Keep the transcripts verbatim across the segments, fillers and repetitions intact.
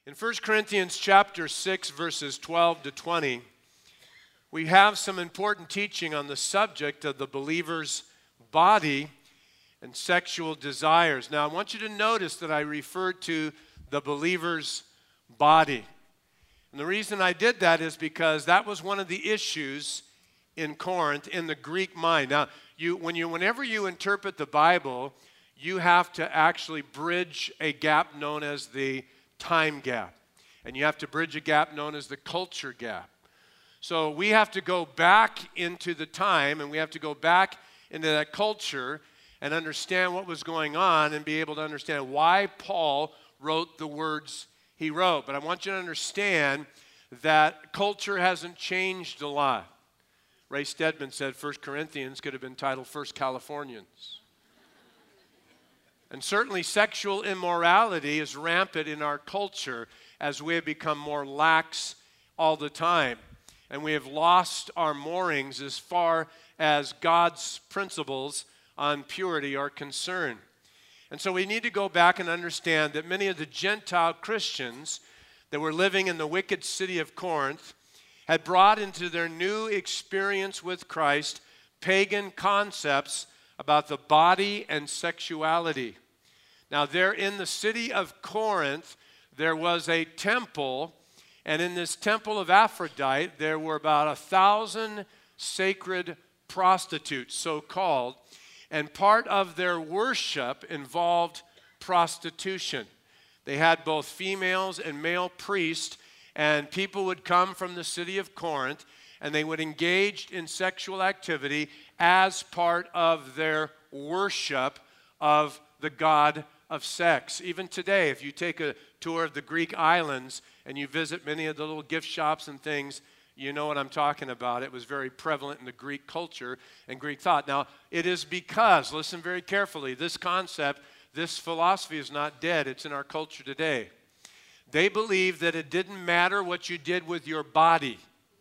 In First Corinthians chapter six, verses twelve to twenty, we have some important teaching on the subject of the believer's body and sexual desires. Now, I want you to notice that I referred to the believer's body. And the reason I did that is because that was one of the issues in Corinth in the Greek mind. Now, you, when you, whenever you interpret the Bible, you have to actually bridge a gap known as the time gap. And you have to bridge a gap known as the culture gap. So we have to go back into the time, and we have to go back into that culture and understand what was going on and be able to understand why Paul wrote the words he wrote. But I want you to understand that culture hasn't changed a lot. Ray Stedman said First Corinthians could have been titled First Californians. And certainly sexual immorality is rampant in our culture as we have become more lax all the time. And we have lost our moorings as far as God's principles on purity are concerned. And so we need to go back and understand that many of the Gentile Christians that were living in the wicked city of Corinth had brought into their new experience with Christ pagan concepts about the body and sexuality. Now, there in the city of Corinth, there was a temple, and in this temple of Aphrodite, there were about a thousand sacred prostitutes, so-called, and part of their worship involved prostitution. They had both females and male priests, and people would come from the city of Corinth, and they would engage in sexual activity as part of their worship of the god of sex. Even today, if you take a tour of the Greek islands and you visit many of the little gift shops and things, you know what I'm talking about. It was very prevalent in the Greek culture and Greek thought. Now, it is because, listen very carefully, this concept, this philosophy is not dead. It's in our culture today. They believed that it didn't matter what you did with your body,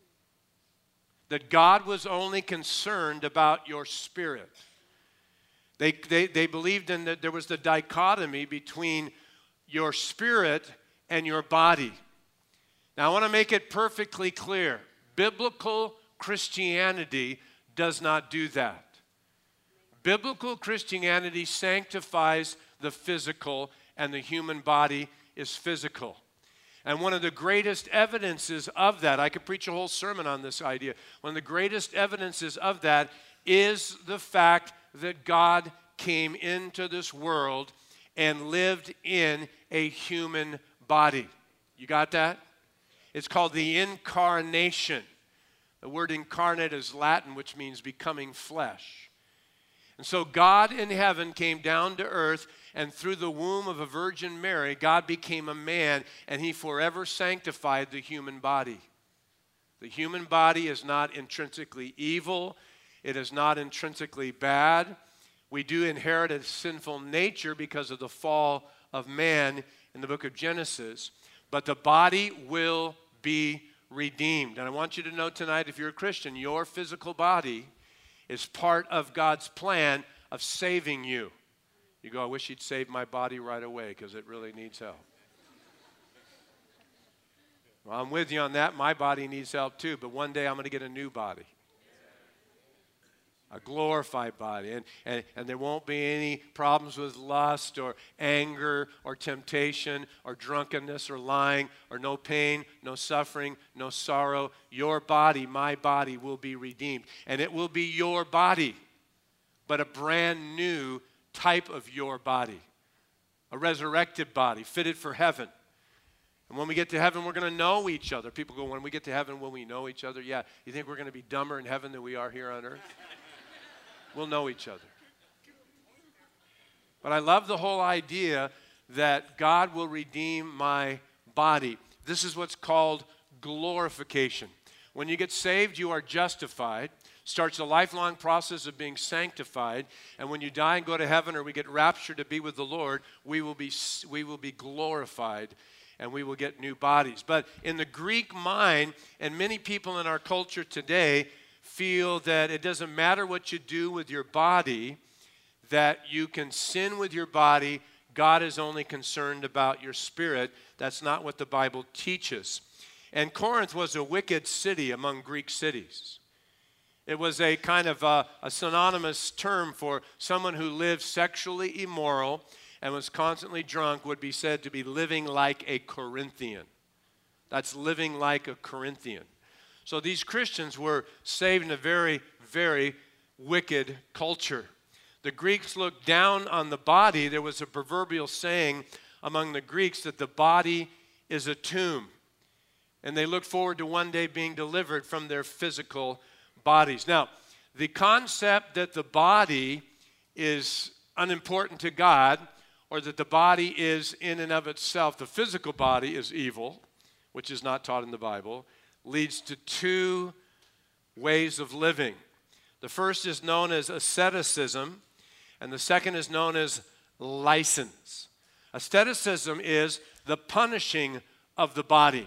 that God was only concerned about your spirit. They, they, they believed in that there was the dichotomy between your spirit and your body. Now, I want to make it perfectly clear. Biblical Christianity does not do that. Biblical Christianity sanctifies the physical, and the human body is physical. And one of the greatest evidences of that, I could preach a whole sermon on this idea. One of the greatest evidences of that is the fact that God came into this world and lived in a human body. You got that? It's called the incarnation. The word incarnate is Latin, which means becoming flesh. And so God in heaven came down to earth, and through the womb of a Virgin Mary, God became a man, and he forever sanctified the human body. The human body is not intrinsically evil. It is not intrinsically bad. We do inherit a sinful nature because of the fall of man in the book of Genesis. But the body will be redeemed. And I want you to know tonight, if you're a Christian, your physical body is part of God's plan of saving you. You go, I wish he'd save my body right away because it really needs help. Well, I'm with you on that. My body needs help too, but one day I'm going to get a new body. A glorified body, and, and, and there won't be any problems with lust or anger or temptation or drunkenness or lying or no pain, no suffering, no sorrow. Your body, my body, will be redeemed, and it will be your body, but a brand new type of your body, a resurrected body fitted for heaven. And when we get to heaven, we're going to know each other. People go, when we get to heaven, will we know each other? Yeah. You think we're going to be dumber in heaven than we are here on earth? We'll know each other. But I love the whole idea that God will redeem my body. This is what's called glorification. When you get saved, you are justified. Starts a lifelong process of being sanctified. And when you die and go to heaven, or we get raptured to be with the Lord, we will be, we will be glorified, and we will get new bodies. But in the Greek mind, and many people in our culture today feel that it doesn't matter what you do with your body, that you can sin with your body, God is only concerned about your spirit. That's not what the Bible teaches. And Corinth was a wicked city among Greek cities. It was a kind of a, a synonymous term for someone who lived sexually immoral and was constantly drunk would be said to be living like a Corinthian. That's living like a Corinthian. So these Christians were saved in a very, very wicked culture. The Greeks looked down on the body. There was a proverbial saying among the Greeks that the body is a tomb. And they looked forward to one day being delivered from their physical bodies. Now, the concept that the body is unimportant to God, or that the body is in and of itself, the physical body is evil, which is not taught in the Bible, leads to two ways of living. The first is known as asceticism, and the second is known as license. Asceticism is the punishing of the body.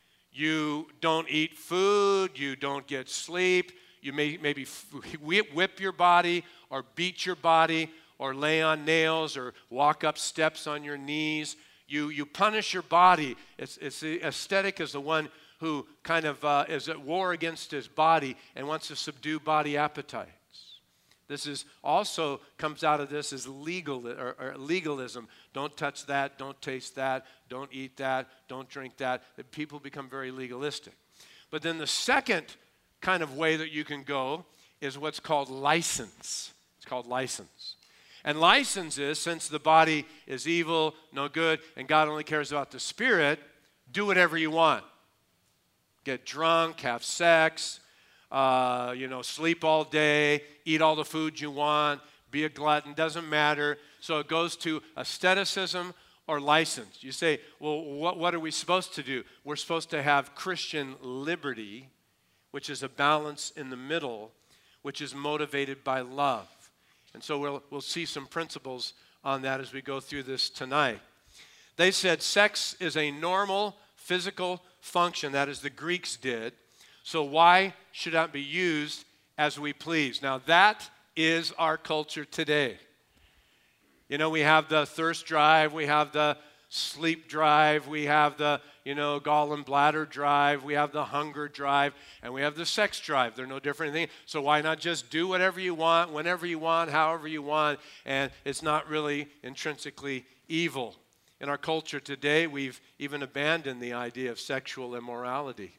You don't eat food, you don't get sleep, you may maybe whip your body or beat your body or lay on nails or walk up steps on your knees. You, you punish your body. It's, it's the ascetic is the one who kind of uh, is at war against his body and wants to subdue body appetites. This is also comes out of this as legal or, or legalism. Don't touch that. Don't taste that. Don't eat that. Don't drink that. People become very legalistic. But then the second kind of way that you can go is what's called license. It's called license. And license is, since the body is evil, no good, and God only cares about the spirit, do whatever you want. Get drunk, have sex, uh, you know, sleep all day, eat all the food you want, be a glutton, doesn't matter. So it goes to asceticism or license. You say, well, what, what are we supposed to do? We're supposed to have Christian liberty, which is a balance in the middle, which is motivated by love. And so we'll, we'll see some principles on that as we go through this tonight. They said sex is a normal physical function, that is the Greeks did, so why should that be used as we please? Now that is our culture today. You know, we have the thirst drive, we have the sleep drive, we have the, you know, gall and bladder drive, we have the hunger drive, and we have the sex drive. They're no different than, so why not just do whatever you want, whenever you want, however you want, and it's not really intrinsically evil. In our culture today, we've even abandoned the idea of sexual immorality.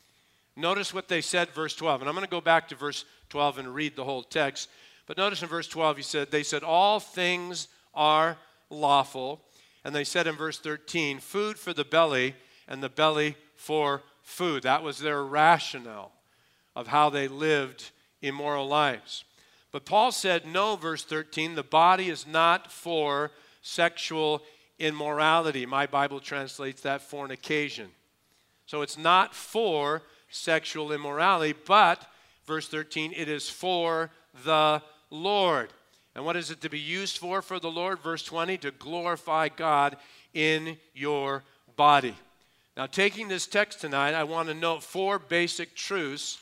Notice what they said, verse twelve, and I'm going to go back to verse twelve and read the whole text, but notice in verse twelve, he said, they said, all things are lawful. And they said in verse thirteen, food for the belly and the belly for food. That was their rationale of how they lived immoral lives. But Paul said, no, verse thirteen, the body is not for sexual immorality. My Bible translates that fornication. So it's not for sexual immorality, but, verse thirteen, it is for the Lord. And what is it to be used for for the Lord? Verse twenty, to glorify God in your body. Now, taking this text tonight, I want to note four basic truths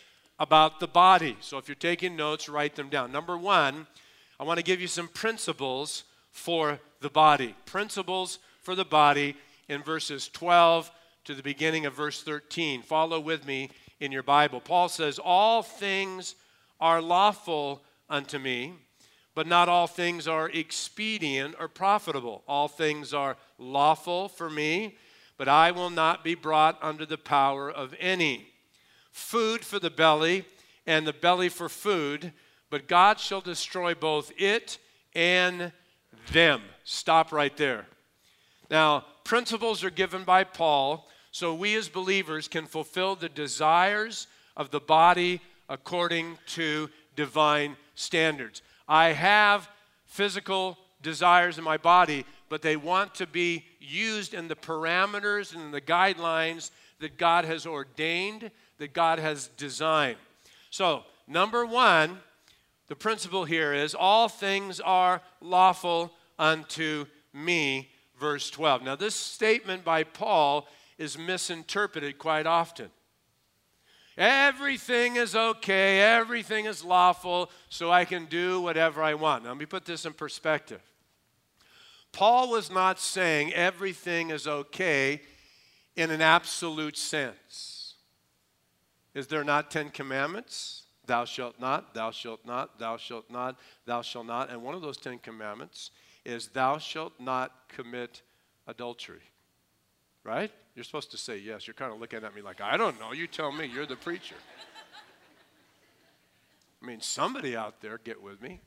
about the body. So if you're taking notes, write them down. Number one, I want to give you some principles for the body. Principles for the body in verses twelve to the beginning of verse thirteen. Follow with me in your Bible. Paul says, all things are lawful unto me, but not all things are expedient or profitable. All things are lawful for me, but I will not be brought under the power of any. Food for the belly, and the belly for food, but God shall destroy both it and them. Stop right there. Now, principles are given by Paul, so we as believers can fulfill the desires of the body according to divine standards. I have physical desires in my body, but they want to be used in the parameters and the guidelines that God has ordained, that God has designed. So, number one, the principle here is all things are lawful unto me, verse twelve. Now, this statement by Paul is misinterpreted quite often. Everything is okay, everything is lawful, so I can do whatever I want. Now, let me put this in perspective. Paul was not saying everything is okay in an absolute sense. Is there not Ten Commandments? Thou shalt not, thou shalt not, thou shalt not, thou shalt not. And one of those Ten Commandments is thou shalt not commit adultery. Right? You're supposed to say yes. You're kind of looking at me like, I don't know. You tell me. You're the preacher. I mean, somebody out there, get with me.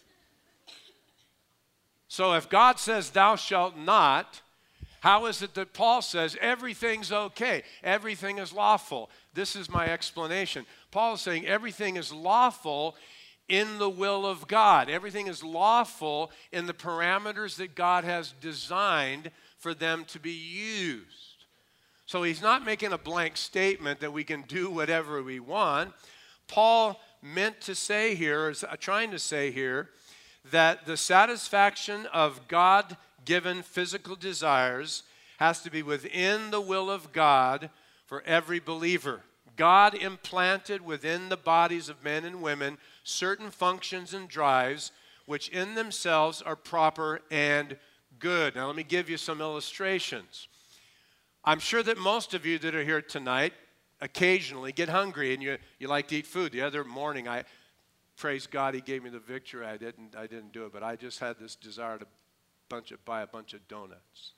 So if God says thou shalt not, how is it that Paul says everything's okay? Everything is lawful. This is my explanation. Paul is saying everything is lawful in the will of God. Everything is lawful in the parameters that God has designed for them to be used. So he's not making a blank statement that we can do whatever we want. Paul meant to say here, is trying to say here, that the satisfaction of God-given physical desires has to be within the will of God for every believer. God implanted within the bodies of men and women certain functions and drives which in themselves are proper and good. Now let me give you some illustrations. I'm sure that most of you that are here tonight occasionally get hungry and you, you like to eat food. The other morning, I praise God, he gave me the victory. I didn't, I didn't do it, but I just had this desire to bunch of, buy a bunch of donuts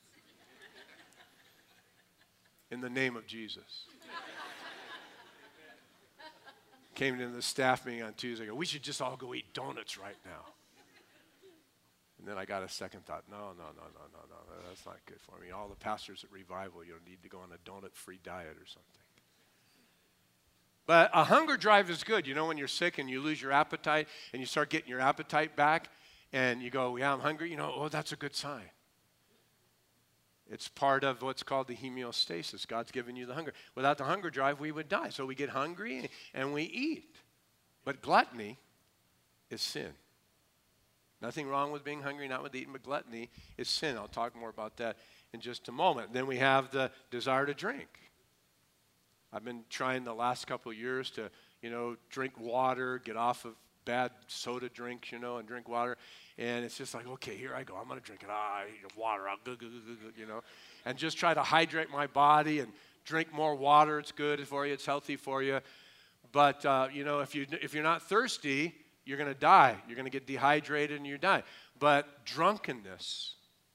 in the name of Jesus. Came into the staff meeting on Tuesday. I go, we should just all go eat donuts right now. And then I got a second thought. No, no, no, no, no, no. That's not good for me. All the pastors at Revival, you need to go on a donut-free diet or something. But a hunger drive is good. You know, when you're sick and you lose your appetite and you start getting your appetite back and you go, yeah, I'm hungry. You know, oh, that's a good sign. It's part of what's called the homeostasis. God's given you the hunger. Without the hunger drive, we would die. So we get hungry and we eat. But gluttony is sin. Nothing wrong with being hungry, not with eating, but gluttony is sin. I'll talk more about that in just a moment. Then we have the desire to drink. I've been trying the last couple of years to, you know, drink water, get off of bad soda drinks, you know, and drink water. And it's just like, okay, here I go. I'm going to drink it. Ah, I eat water. I'll go, go, go, go, you know. And just try to hydrate my body and drink more water. It's good for you. It's healthy for you. But, uh, you know, if, you, if you're not thirsty, you're going to die. You're going to get dehydrated and you die. But drunkenness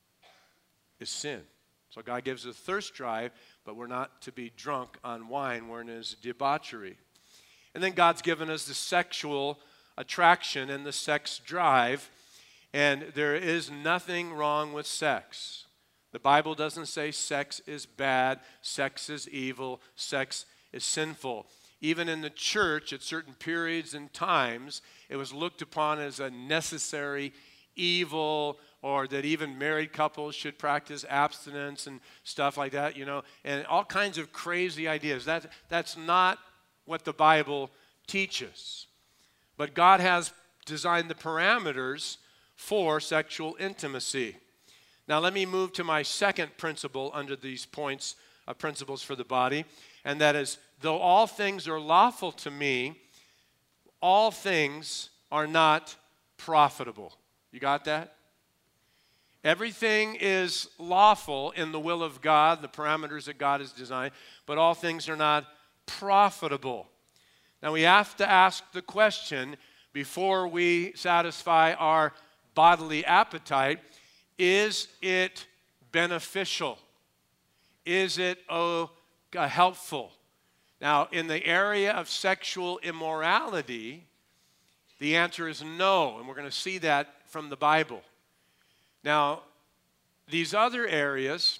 is sin. So God gives us a thirst drive, but we're not to be drunk on wine. We're in his debauchery. And then God's given us the sexual attraction and the sex drive. And there is nothing wrong with sex. The Bible doesn't say sex is bad, sex is evil, sex is sinful. Even in the church, at certain periods and times, it was looked upon as a necessary evil, or that even married couples should practice abstinence and stuff like that, you know, and all kinds of crazy ideas. That, that's not what the Bible teaches. But God has designed the parameters for sexual intimacy. Now let me move to my second principle under these points of principles for the body, and that is, though all things are lawful to me, all things are not profitable. You got that? Everything is lawful in the will of God, the parameters that God has designed, but all things are not profitable. Now we have to ask the question before we satisfy our bodily appetite, is it beneficial? Is it oh, uh, helpful? Now, in the area of sexual immorality, the answer is no, and we're going to see that from the Bible. Now, these other areas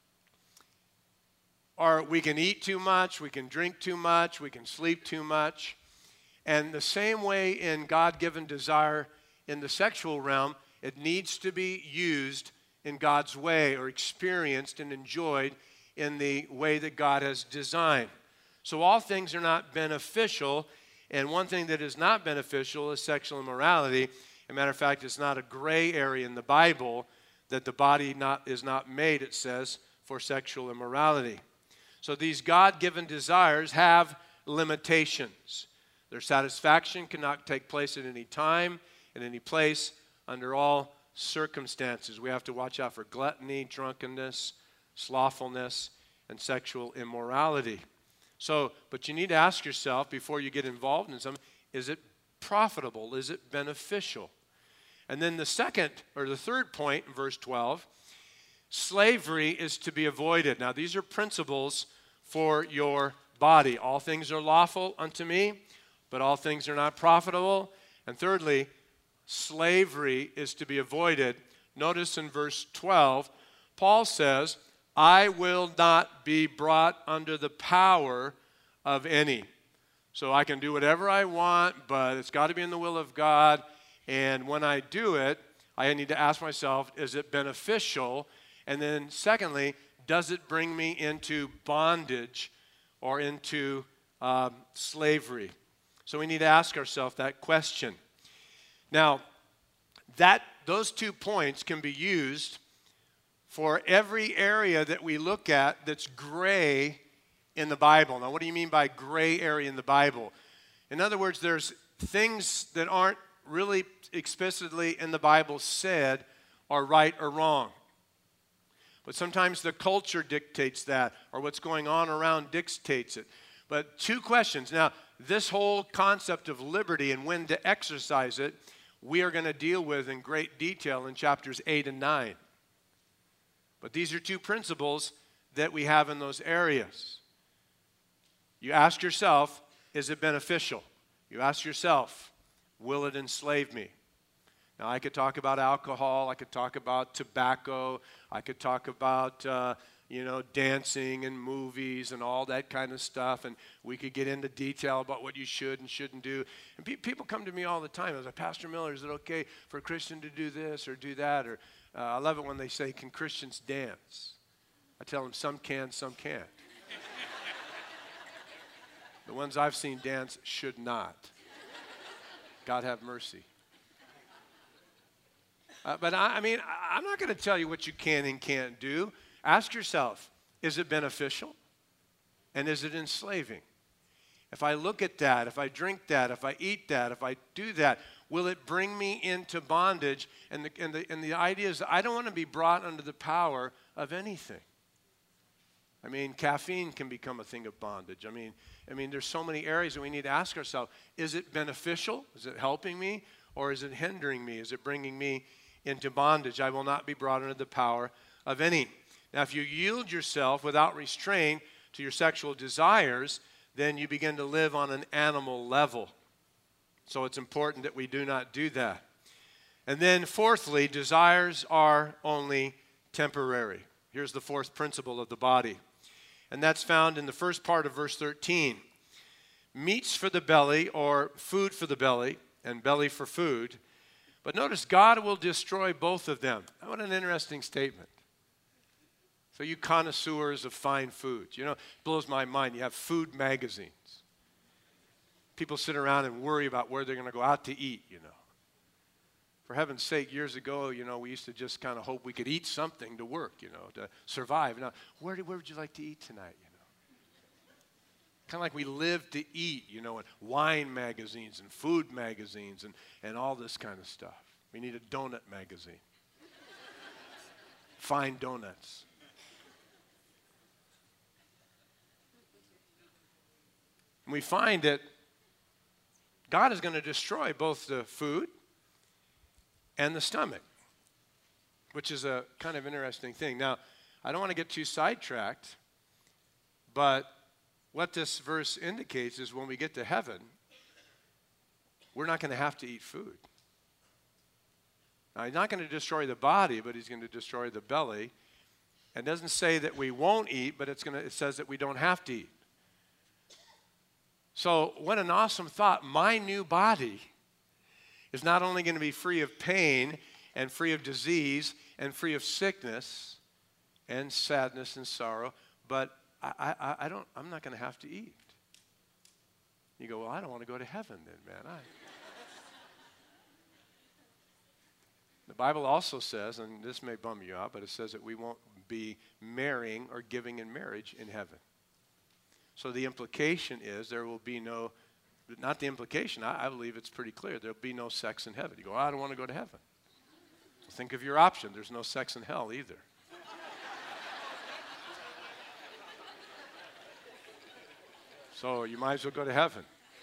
are we can eat too much, we can drink too much, we can sleep too much. And the same way in God-given desire in the sexual realm, it needs to be used in God's way or experienced and enjoyed in the way that God has designed. So all things are not beneficial, and one thing that is not beneficial is sexual immorality. As a matter of fact, it's not a gray area in the Bible that the body not, is not made, it says, for sexual immorality. So these God-given desires have limitations. Their satisfaction cannot take place at any time, in any place, under all circumstances. We have to watch out for gluttony, drunkenness, slothfulness, and sexual immorality. So, but you need to ask yourself before you get involved in something, is it profitable? Is it beneficial? And then the second, or the third point in verse twelve, slavery is to be avoided. Now, these are principles for your body. All things are lawful unto me, but all things are not profitable. And thirdly, slavery is to be avoided. Notice in verse twelve, Paul says, I will not be brought under the power of any. So I can do whatever I want, but it's got to be in the will of God. And when I do it, I need to ask myself, is it beneficial? And then secondly, does it bring me into bondage or into um, slavery? So we need to ask ourselves that question. Now, that those two points can be used for every area that we look at that's gray in the Bible. Now, what do you mean by gray area in the Bible? In other words, there's things that aren't really explicitly in the Bible said are right or wrong. But sometimes the culture dictates that, or what's going on around dictates it. But two questions. Now, this whole concept of liberty and when to exercise it, we are going to deal with in great detail in chapters eight and nine. But these are two principles that we have in those areas. You ask yourself, is it beneficial? You ask yourself, will it enslave me? Now, I could talk about alcohol. I could talk about tobacco. I could talk about, uh, you know, dancing and movies and all that kind of stuff. And we could get into detail about what you should and shouldn't do. And pe- people come to me all the time. I was like, Pastor Miller, is it okay for a Christian to do this or do that? Or uh, I love it when they say, can Christians dance? I tell them some can, some can't. The ones I've seen dance should not. God have mercy. Uh, but I, I mean, I, I'm not going to tell you what you can and can't do. Ask yourself, is it beneficial? And is it enslaving? If I look at that, if I drink that, if I eat that, if I do that, will it bring me into bondage? And the, and the, and the idea is that I don't want to be brought under the power of anything. I mean, caffeine can become a thing of bondage. I mean, I mean, there's so many areas that we need to ask ourselves, is it beneficial? Is it helping me? Or is it hindering me? Is it bringing me into bondage? I will not be brought under the power of any. Now, if you yield yourself without restraint to your sexual desires, then you begin to live on an animal level. So it's important that we do not do that. And then fourthly, desires are only temporary. Here's the fourth principle of the body. And that's found in the first part of verse thirteen. Meats for the belly, or food for the belly, and belly for food. But notice, God will destroy both of them. What an interesting statement. So you connoisseurs of fine foods, you know, it blows my mind. You have food magazines. People sit around and worry about where they're going to go out to eat, you know. For heaven's sake, years ago, you know, we used to just kind of hope we could eat something to work, you know, to survive. Now, where, do, where would you like to eat tonight, you know? Kind of like we live to eat, you know, in wine magazines and food magazines and, and all this kind of stuff. We need a donut magazine. Fine donuts. And we find that God is going to destroy both the food and the stomach, which is a kind of interesting thing. Now, I don't want to get too sidetracked, but what this verse indicates is when we get to heaven, we're not going to have to eat food. Now, he's not going to destroy the body, but he's going to destroy the belly. It doesn't say that we won't eat, but it's going to, it says that we don't have to eat. So what an awesome thought. My new body is not only going to be free of pain and free of disease and free of sickness and sadness and sorrow, but I, I, I don't, I'm not going to have to eat. You go, well, I don't want to go to heaven then, man. I... The Bible also says, and this may bum you out, but it says that we won't be marrying or giving in marriage in heaven. So the implication is there will be no, not the implication, I, I believe it's pretty clear, there will be no sex in heaven. You go, oh, I don't want to go to heaven. Well, think of your option. There's no sex in hell either. So you might as well go to heaven.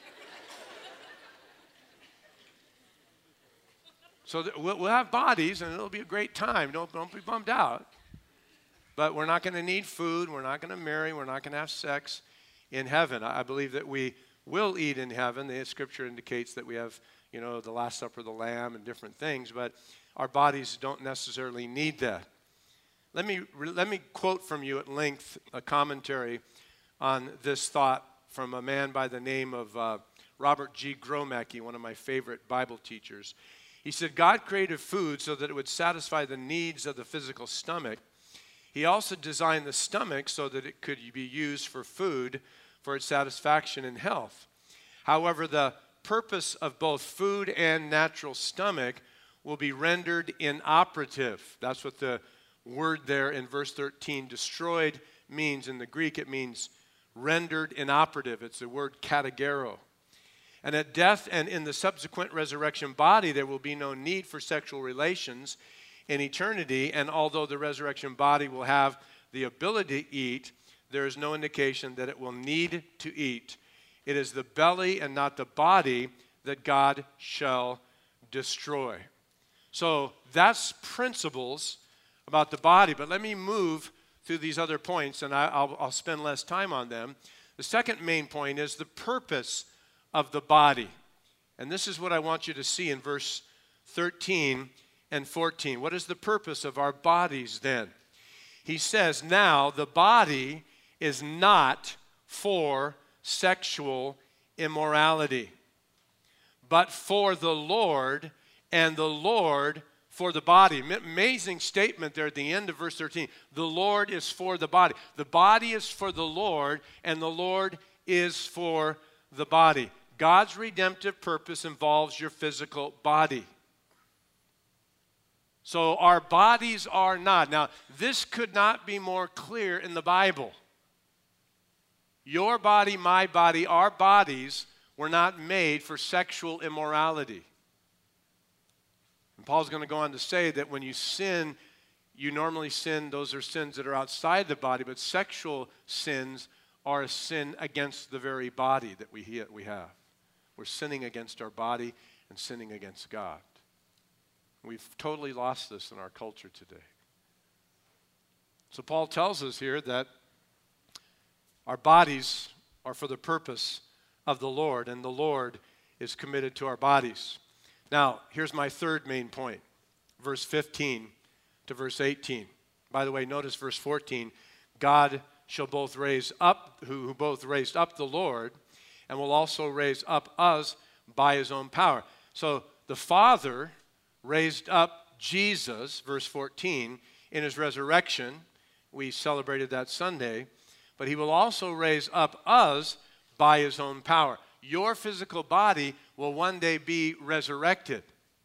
So th- we'll, we'll have bodies, and it'll be a great time. Don't, don't be bummed out. But we're not going to need food. We're not going to marry. We're not going to have sex in heaven. I, I believe that we will eat in heaven. The Scripture indicates that we have, you know, the Last Supper of the Lamb and different things, but our bodies don't necessarily need that. Let me, let me quote from you at length a commentary on this thought from a man by the name of uh, Robert G. Gromacki, one of my favorite Bible teachers. He said, God created food so that it would satisfy the needs of the physical stomach. He also designed the stomach so that it could be used for food for its satisfaction and health. However, the purpose of both food and natural stomach will be rendered inoperative. That's what the word there in verse thirteen, destroyed, means. In the Greek, it means rendered inoperative. It's the word katagero. And at death and in the subsequent resurrection body, there will be no need for sexual relations in eternity. And although the resurrection body will have the ability to eat, there is no indication that it will need to eat. It is the belly and not the body that God shall destroy. So that's principles about the body. But let me move through these other points, and I, I'll, I'll spend less time on them. The second main point is the purpose of the body. And this is what I want you to see in verse thirteen and fourteen. What is the purpose of our bodies then? He says, now the body is not for sexual immorality, but for the Lord, and the Lord for the body. Amazing statement there at the end of verse thirteen. The Lord is for the body. The body is for the Lord, and the Lord is for the body. God's redemptive purpose involves your physical body. So our bodies are not. Now, this could not be more clear in the Bible. Your body, my body, our bodies were not made for sexual immorality. And Paul's going to go on to say that when you sin, you normally sin, those are sins that are outside the body, but sexual sins are a sin against the very body that we we have. We're sinning against our body and sinning against God. We've totally lost this in our culture today. So Paul tells us here that our bodies are for the purpose of the Lord, and the Lord is committed to our bodies. Now, here's my third main point, verse fifteen to verse eighteen. By the way, notice verse fourteen, God shall both raise up, who, who both raised up the Lord, and will also raise up us by his own power. So the Father raised up Jesus, verse fourteen, in his resurrection. We celebrated that Sunday. But he will also raise up us by his own power. Your physical body will one day be resurrected.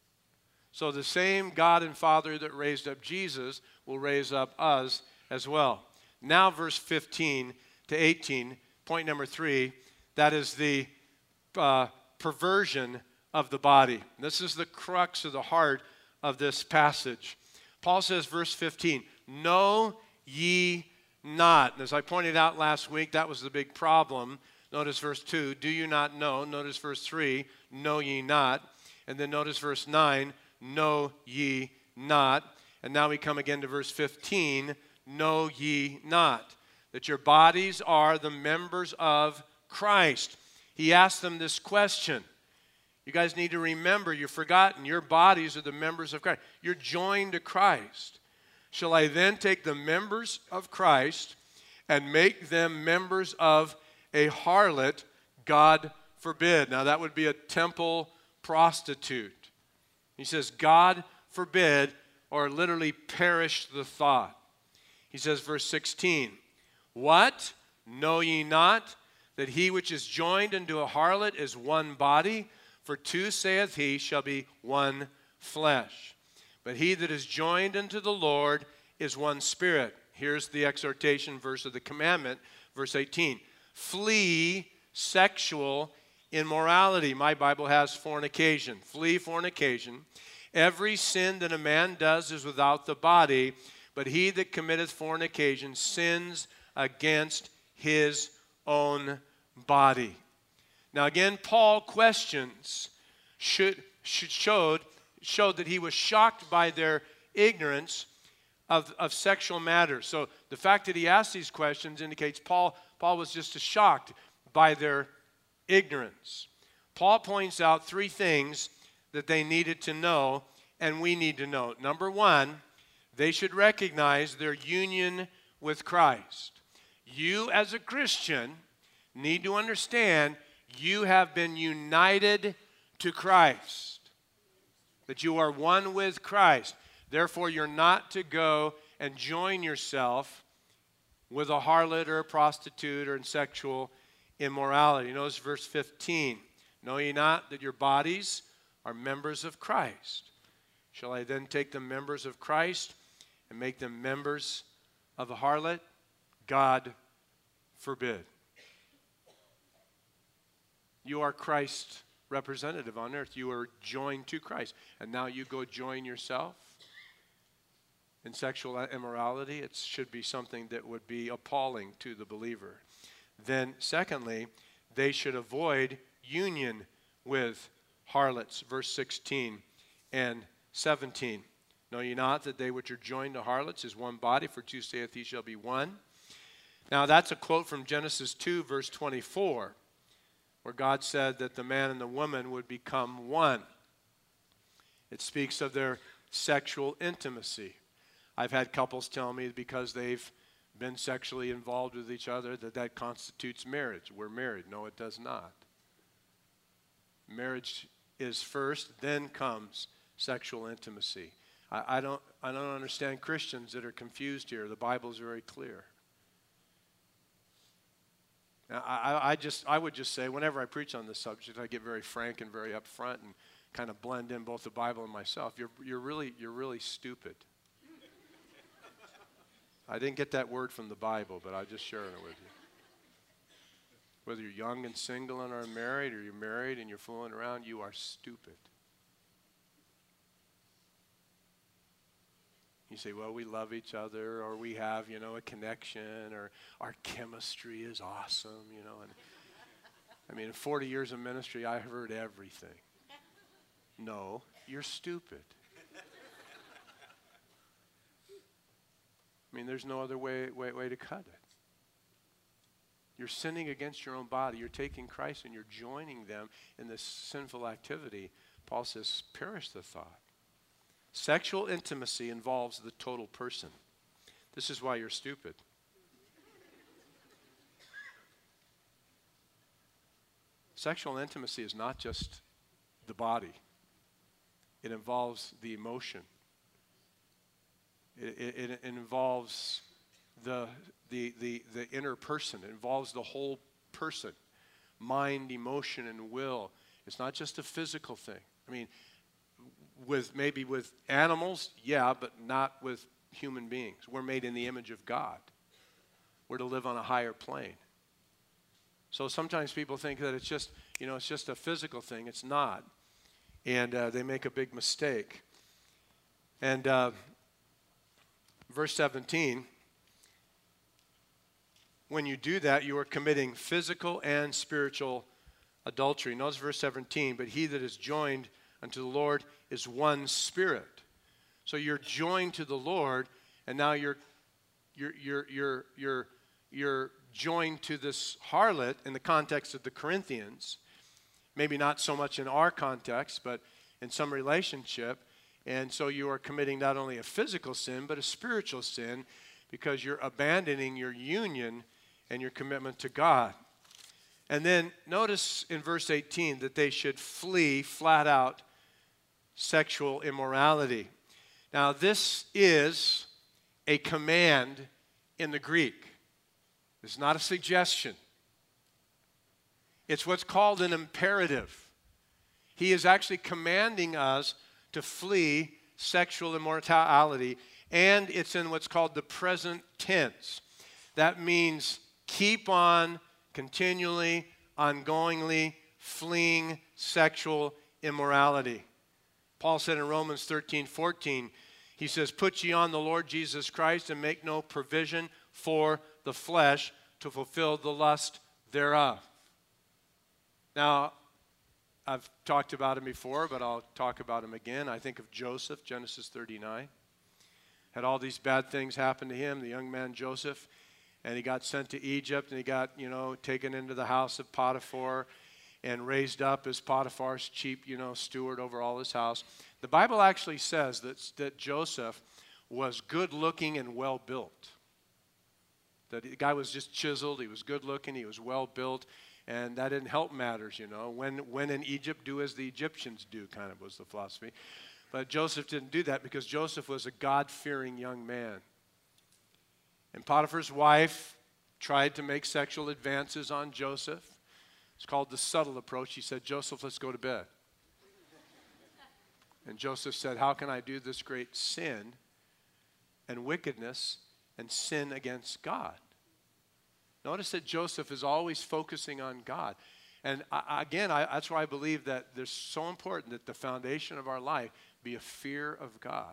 So the same God and Father that raised up Jesus will raise up us as well. Now verse fifteen to eighteen, point number three, that is the uh, perversion of the body. This is the crux of the heart of this passage. Paul says, verse fifteen, know ye not. And as I pointed out last week, that was the big problem. Notice verse two, do you not know? Notice verse three, know ye not. And then notice verse nine, know ye not. And now we come again to verse fifteen, know ye not. That your bodies are the members of Christ. He asked them this question. You guys need to remember, you've forgotten, your bodies are the members of Christ. You're joined to Christ. Shall I then take the members of Christ and make them members of a harlot? God forbid. Now that would be a temple prostitute. He says, God forbid, or literally perish the thought. He says, verse sixteen, what? Know ye not that he which is joined unto a harlot is one body? For two, saith he, shall be one flesh. But he that is joined unto the Lord is one spirit. Here's the exhortation verse of the commandment, verse eighteen. Flee sexual immorality. My Bible has fornication. Flee fornication. Every sin that a man does is without the body, but he that committeth fornication sins against his own body. Now again, Paul questions, should, should showed, showed that he was shocked by their ignorance of, of sexual matters. So the fact that he asked these questions indicates Paul, Paul was just as shocked by their ignorance. Paul points out three things that they needed to know and we need to know. Number one, they should recognize their union with Christ. You as a Christian need to understand you have been united to Christ, that you are one with Christ. Therefore, you're not to go and join yourself with a harlot or a prostitute or in sexual immorality. Notice verse fifteen. Know ye not that your bodies are members of Christ? Shall I then take the members of Christ and make them members of a harlot? God forbid. You are Christ's representative on earth. You are joined to Christ. And now you go join yourself in sexual immorality. It should be something that would be appalling to the believer. Then, secondly, they should avoid union with harlots. Verse sixteen and seventeen. Know ye not that they which are joined to harlots is one body, for two saith he shall be one. Now that's a quote from Genesis two, verse twenty-four, where God said that the man and the woman would become one. It speaks of their sexual intimacy. I've had couples tell me because they've been sexually involved with each other that that constitutes marriage. We're married. No, it does not. Marriage is first, then comes sexual intimacy. I, I don't I don't understand Christians that are confused here. The Bible is very clear. Now, I, I just I would just say whenever I preach on this subject, I get very frank and very upfront and kind of blend in both the Bible and myself. You're you're really you're really stupid. I didn't get that word from the Bible, but I'm just sharing it with you. Whether you're young and single and are married, or you're married and you're fooling around, you are stupid. You say, well, we love each other, or we have, you know, a connection, or our chemistry is awesome, you know. And I mean, in forty years of ministry, I heard everything. No, you're stupid. I mean, there's no other way, way, way to cut it. You're sinning against your own body. You're taking Christ and you're joining them in this sinful activity. Paul says, perish the thought. Sexual intimacy involves the total person. This is why you're stupid. Sexual intimacy is not just the body. It involves the emotion. It, it, it involves the, the, the, the inner person. It involves the whole person. Mind, emotion, and will. It's not just a physical thing. I mean, with maybe with animals, yeah, but not with human beings. We're made in the image of God. We're to live on a higher plane. So sometimes people think that it's just, you know, it's just a physical thing. It's not. And uh, they make a big mistake. And uh, verse seventeen, when you do that, you are committing physical and spiritual adultery. Notice verse seventeen, but he that is joined unto the Lord is one spirit. So you're joined to the Lord, and now you're you're you're you're you're you're joined to this harlot in the context of the Corinthians. Maybe not so much in our context, but in some relationship. And so you are committing not only a physical sin, but a spiritual sin, because you're abandoning your union and your commitment to God. And then notice in verse eighteen that they should flee flat out sexual immorality. Now this is a command in the Greek. It's not a suggestion. It's what's called an imperative. He is actually commanding us to flee sexual immorality, and it's in what's called the present tense. That means keep on continually, ongoingly fleeing sexual immorality. Paul said in Romans thirteen fourteen, he says, put ye on the Lord Jesus Christ and make no provision for the flesh to fulfill the lust thereof. Now, I've talked about him before, but I'll talk about him again. I think of Joseph, Genesis thirty-nine. Had all these bad things happen to him, the young man Joseph, and he got sent to Egypt, and he got, you know, taken into the house of Potiphar and raised up as Potiphar's chief, you know, steward over all his house. The Bible actually says that, that Joseph was good-looking and well-built. That the guy was just chiseled, he was good-looking, he was well-built, and that didn't help matters, you know. When, when in Egypt, do as the Egyptians do, kind of was the philosophy. But Joseph didn't do that because Joseph was a God-fearing young man. And Potiphar's wife tried to make sexual advances on Joseph. It's called the subtle approach. She said, Joseph, let's go to bed. And Joseph said, how can I do this great sin and wickedness and sin against God? Notice that Joseph is always focusing on God. And I, again, I, that's why I believe that it's so important that the foundation of our life be a fear of God.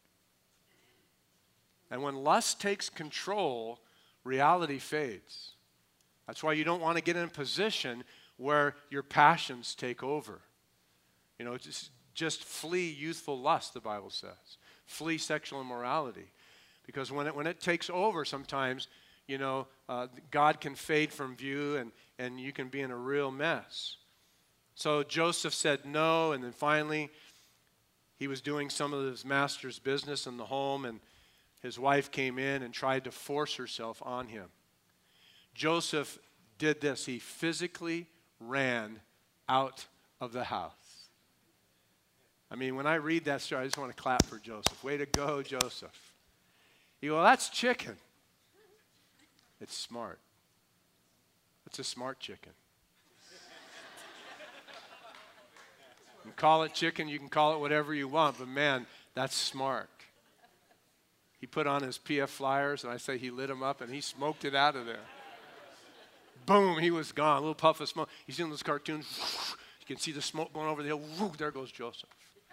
And when lust takes control, reality fades. That's why you don't want to get in a position where your passions take over. You know, just, just flee youthful lust, the Bible says. Flee sexual immorality. Because when it, when it takes over sometimes, you know, uh, God can fade from view and, and you can be in a real mess. So Joseph said no, and then finally he was doing some of his master's business in the home, and his wife came in and tried to force herself on him. Joseph did this. He physically ran out of the house. I mean, when I read that story, I just want to clap for Joseph. Way to go, Joseph. You go, well, that's chicken. It's smart. It's a smart chicken. You can call it chicken, you can call it whatever you want, but man, that's smart. He put on his P F flyers, and I say he lit them up, and he smoked it out of there. Boom, he was gone. A little puff of smoke. You see in those cartoons, you can see the smoke going over the hill. Whoo, there goes Joseph.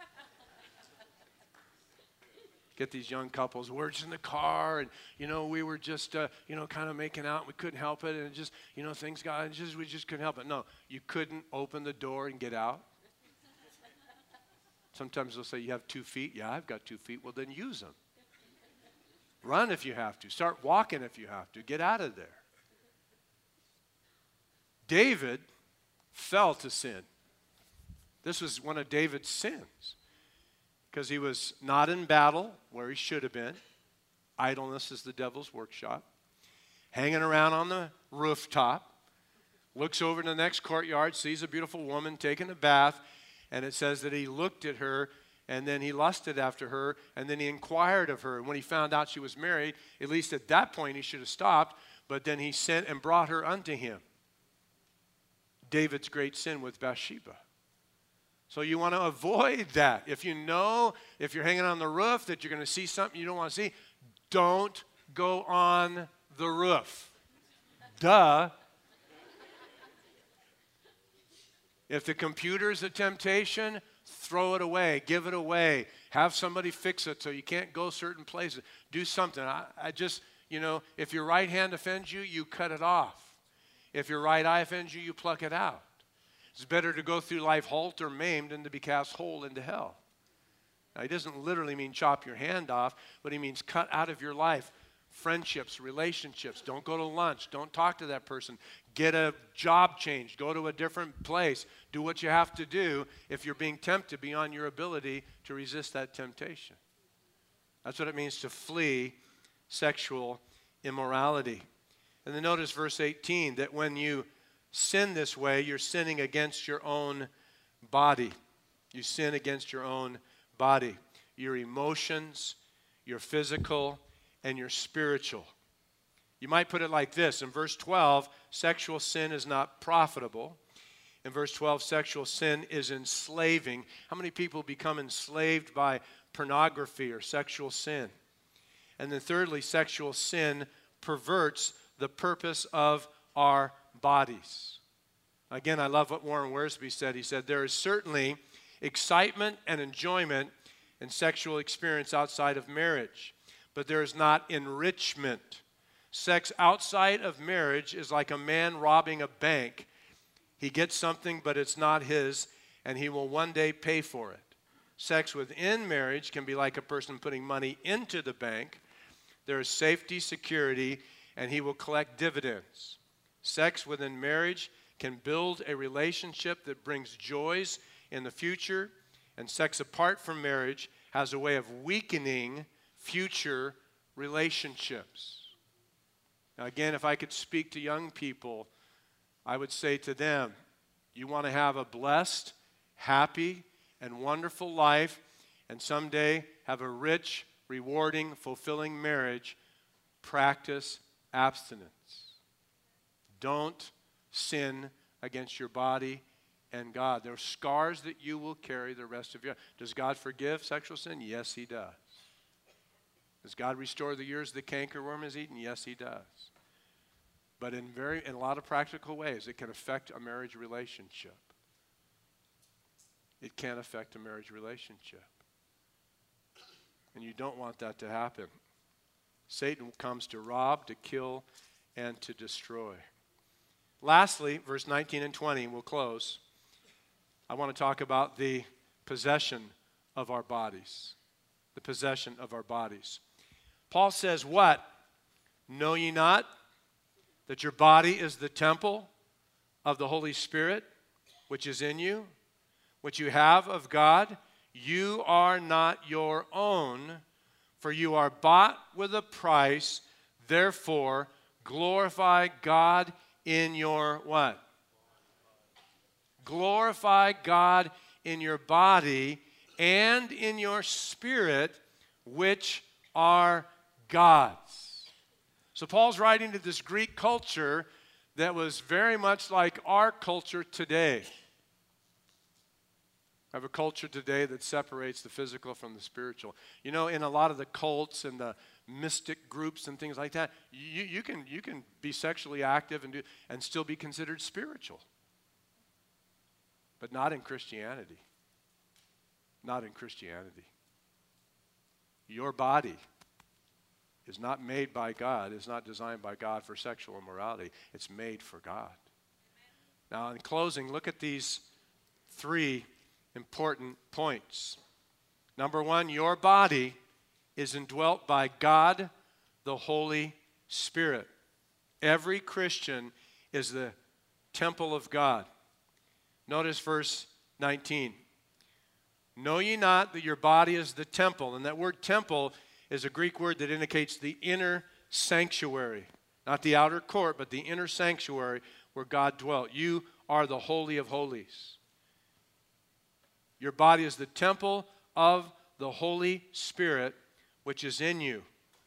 Get these young couples, we're just in the car, and, you know, we were just, uh, you know, kind of making out. We couldn't help it, and it just, you know, things got, it just, we just couldn't help it. No, you couldn't open the door and get out. Sometimes they'll say, you have two feet. Yeah, I've got two feet. Well, then use them. Run if you have to. Start walking if you have to. Get out of there. David fell to sin. This was one of David's sins because he was not in battle where he should have been. Idleness is the devil's workshop. Hanging around on the rooftop. Looks over to the next courtyard, sees a beautiful woman taking a bath, and it says that he looked at her, and then he lusted after her, and then he inquired of her. And when he found out she was married, at least at that point he should have stopped, but then he sent and brought her unto him. David's great sin with Bathsheba. So you want to avoid that. If you know, if you're hanging on the roof, that you're going to see something you don't want to see, don't go on the roof. Duh. If the computer's a temptation, throw it away, give it away, have somebody fix it so you can't go certain places. Do something. I, I just, you know, if your right hand offends you, you cut it off. If your right eye offends you, you pluck it out. It's better to go through life halt or maimed than to be cast whole into hell. Now, he doesn't literally mean chop your hand off, but he means cut out of your life friendships, relationships. Don't go to lunch. Don't talk to that person. Get a job change. Go to a different place. Do what you have to do if you're being tempted beyond your ability to resist that temptation. That's what it means to flee sexual immorality. And then notice verse eighteen, that when you sin this way, you're sinning against your own body. You sin against your own body. Your emotions, your physical, and your spiritual. You might put it like this. In verse twelve, sexual sin is not profitable. In verse twelve, sexual sin is enslaving. How many people become enslaved by pornography or sexual sin? And then thirdly, sexual sin perverts the purpose of our bodies. Again, I love what Warren Wiersbe said. He said, there is certainly excitement and enjoyment and sexual experience outside of marriage, but there is not enrichment. Sex outside of marriage is like a man robbing a bank. He gets something, but it's not his, and he will one day pay for it. Sex within marriage can be like a person putting money into the bank. There is safety, security, and he will collect dividends. Sex within marriage can build a relationship that brings joys in the future, and sex apart from marriage has a way of weakening future relationships. Now again, if I could speak to young people, I would say to them, you want to have a blessed, happy, and wonderful life, and someday have a rich, rewarding, fulfilling marriage, practice abstinence. Don't sin against your body and God. There are scars that you will carry the rest of your life. Does God forgive sexual sin? Yes, He does. Does God restore the years the cankerworm has eaten? Yes, He does. But in very, in a lot of practical ways, it can affect a marriage relationship. It can affect a marriage relationship. And you don't want that to happen. Satan comes to rob, to kill, and to destroy. Lastly, verse nineteen and twenty, we'll close. I want to talk about the possession of our bodies. The possession of our bodies. Paul says, what? Know ye not that your body is the temple of the Holy Spirit, which is in you, which you have of God? You are not your own, for you are bought with a price. Therefore, glorify God in your what? Glorify God in your body and in your spirit, which are God's. So Paul's writing to this Greek culture that was very much like our culture today. I have a culture today that separates the physical from the spiritual. You know, in a lot of the cults and the mystic groups and things like that, you, you, can, you can be sexually active and, do, and still be considered spiritual. But not in Christianity. Not in Christianity. Your body is not made by God, is not designed by God for sexual immorality. It's made for God. Now, in closing, look at these three important points. Number one, your body is indwelt by God, the Holy Spirit. Every Christian is the temple of God. Notice verse nineteen. Know ye not that your body is the temple? And that word temple is a Greek word that indicates the inner sanctuary. Not the outer court, but the inner sanctuary where God dwelt. You are the Holy of Holies. Your body is the temple of the Holy Spirit, which is in you.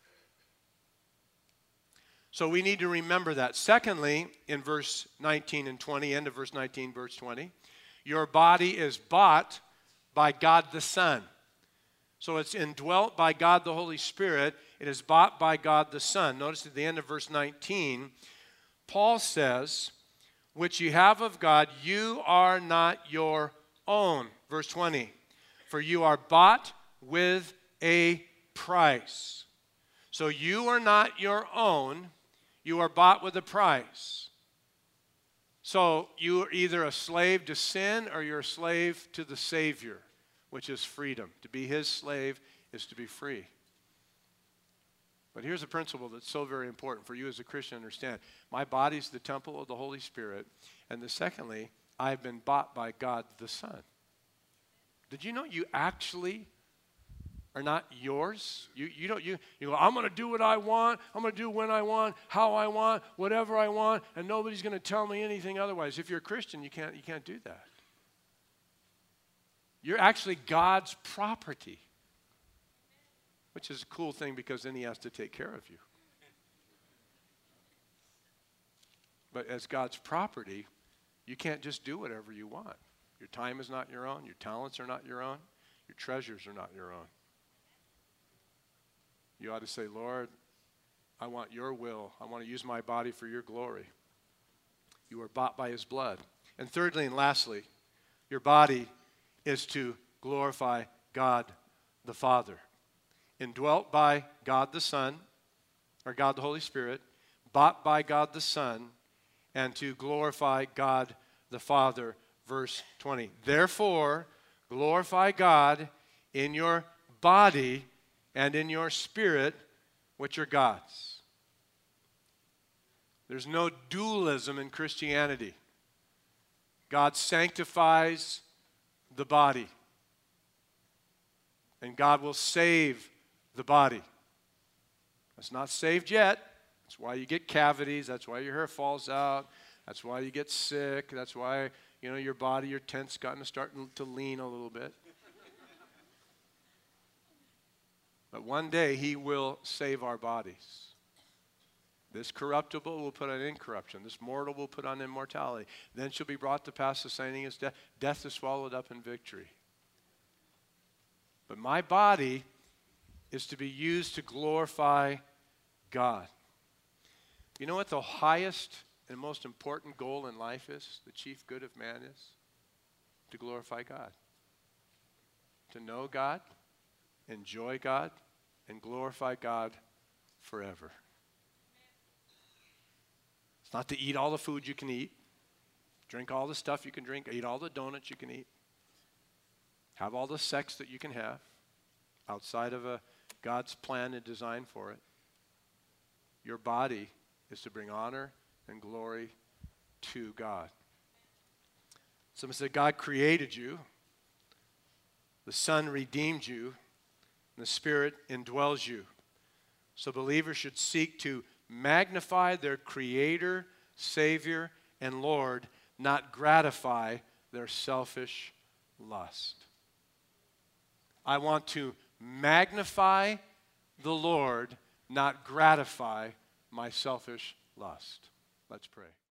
So we need to remember that. Secondly, in verse nineteen and twenty, end of verse nineteen, verse twenty, your body is bought by God the Son. So it's indwelt by God the Holy Spirit. It is bought by God the Son. Notice at the end of verse nineteen, Paul says, which you have of God, you are not your own. Verse twenty, for you are bought with a price. So you are not your own, you are bought with a price. So you are either a slave to sin or you're a slave to the Savior, which is freedom. To be His slave is to be free. But here's a principle that's so very important for you as a Christian to understand. My body is the temple of the Holy Spirit. And the secondly, I've been bought by God the Son. Did you know you actually are not yours? You, you don't, you, you go, I'm going to do what I want. I'm going to do when I want, how I want, whatever I want, and nobody's going to tell me anything otherwise. If you're a Christian, you can't, you can't do that. You're actually God's property, which is a cool thing because then He has to take care of you. But as God's property, you can't just do whatever you want. Your time is not your own. Your talents are not your own. Your treasures are not your own. You ought to say, Lord, I want your will. I want to use my body for your glory. You are bought by His blood. And thirdly and lastly, your body is to glorify God the Father. Indwelt by God the Son, or God the Holy Spirit, bought by God the Son, and to glorify God the Father. Verse twenty. Therefore, glorify God in your body and in your spirit, which are God's. There's no dualism in Christianity. God sanctifies the body, and God will save the body. It's not saved yet. That's why you get cavities. That's why your hair falls out. That's why you get sick. That's why, you know, your body, your tent's gotten to start to lean a little bit. But one day he will save our bodies. This corruptible will put on incorruption. This mortal will put on immortality. Then shall be brought to pass the saying is death. Death is swallowed up in victory. But my body is to be used to glorify God. You know what the highest and most important goal in life is? The chief good of man is? To glorify God. To know God, enjoy God, and glorify God forever. It's not to eat all the food you can eat, drink all the stuff you can drink, eat all the donuts you can eat, have all the sex that you can have outside of a God's plan and design for it. Your body is to bring honor and glory to God. Someone said, God created you, the Son redeemed you, and the Spirit indwells you. So believers should seek to magnify their Creator, Savior, and Lord, not gratify their selfish lust. I want to magnify the Lord, not gratify my selfish lust. Let's pray.